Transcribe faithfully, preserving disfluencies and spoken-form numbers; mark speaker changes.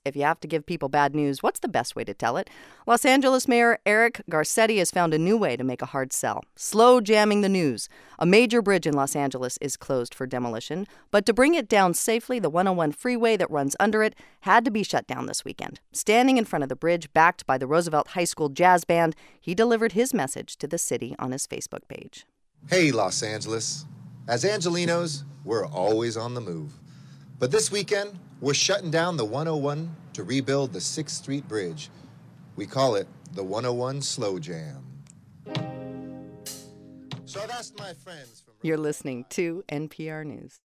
Speaker 1: if you have to give people bad news, what's the best way to tell it? Los Angeles Mayor Eric Garcetti has found a new way to make a hard sell. Slow jamming the news. A major bridge in Los Angeles is closed for demolition, but to bring it down safely, the one oh one freeway that runs under it had to be shut down this weekend. Standing in front of the bridge, backed by the Roosevelt High School Jazz Band, he delivered his message to the city on his Facebook page.
Speaker 2: Hey, Los Angeles. As Angelinos, we're always on the move. But this weekend, we're shutting down the one oh one to rebuild the sixth Street Bridge. We call it the one oh one Slow Jam. So I've asked my friends from...
Speaker 1: You're listening to N P R News.